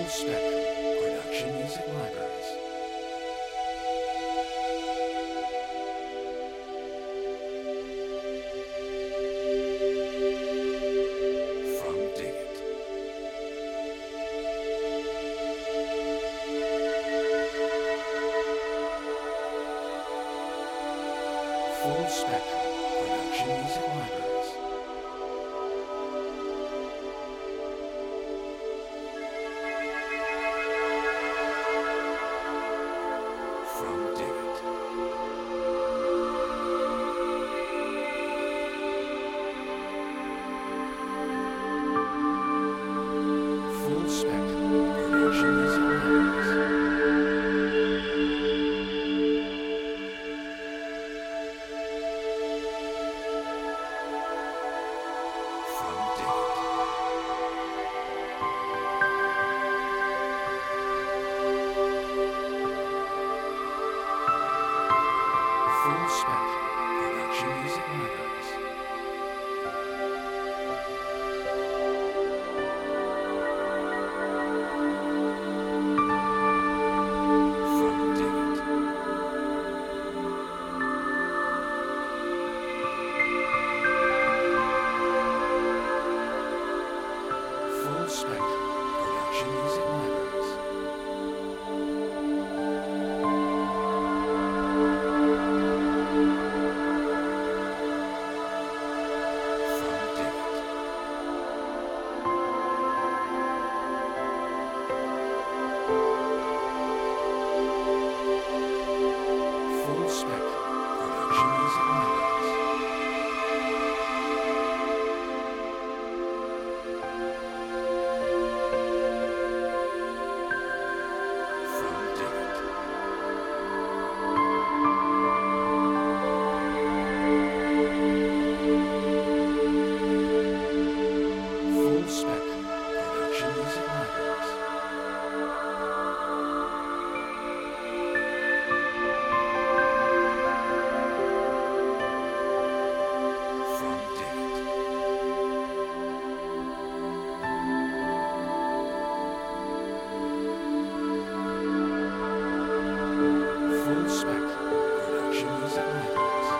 Spectrum Production Music Libraries. From Dig It. Full Spectrum Production Music Libraries. From Dig It. Full Spectrum Production Music Libraries. From Dig It. Full Spectrum Production Music Libraries. From Dig It. Full Spectrum Production Music Libraries. From Dig It. Full Spectrum Production Music Libraries. From Dig It. Full Spectrum Production Music Libraries. From Dig It. Full Spectrum Production Music Libraries.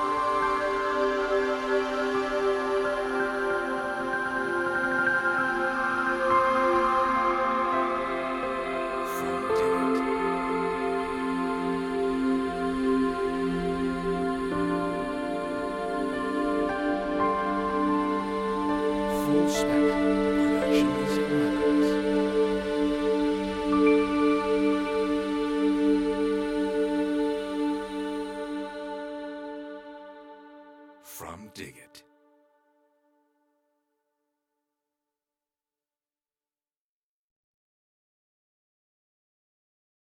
From Dig It. Full Spectrum Production Music Libraries. From Dig It.